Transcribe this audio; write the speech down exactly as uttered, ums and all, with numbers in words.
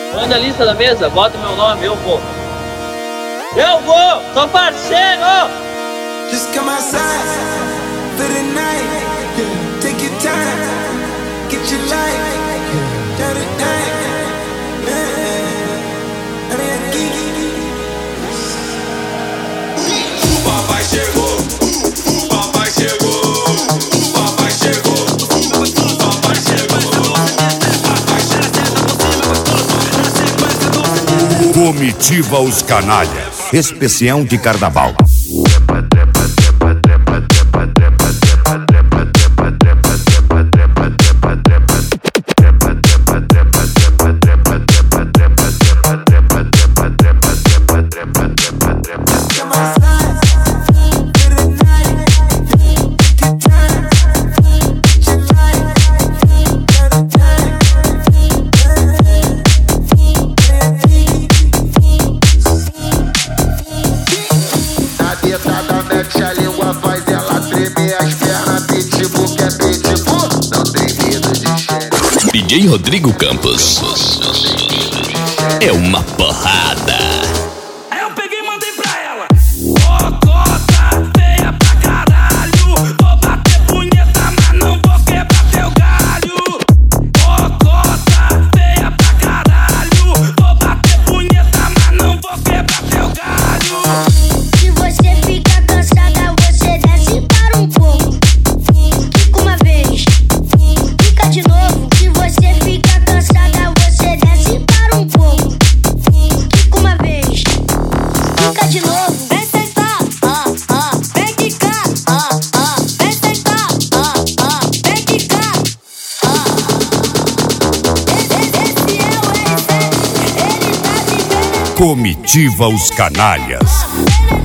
Manda a lista da mesa, bota meu nome, eu vou. Eu vou, sou parceiro! Just come outside for the night. Take your time, get your life. Got it night. O papai chegou, o papai chegou, o papai chegou, o papai chegou. Comitiva Os Canalhas, especial de carnaval. D J Rodrigo Campos é uma porrada. Aí eu peguei e mandei pra ela. Ô cota feia pra caralho, vou bater punheta, mas não vou quebrar teu galho. Ô cota feia pra caralho, vou bater punheta, mas não vou quebrar teu galho. Se você fica cansada, você desce para um pouco. Fica uma vez, fica de novo. Se você fica cansada, você desce para um pouco. Fica uma vez, fica de novo. Vem sentar, ah, ah, vem quicar, ah, ah, vem sentar, ah, ah, vem quicar, ah. Esse, esse é o R sete, ele tá de Comitiva Os Canalhas. veneno.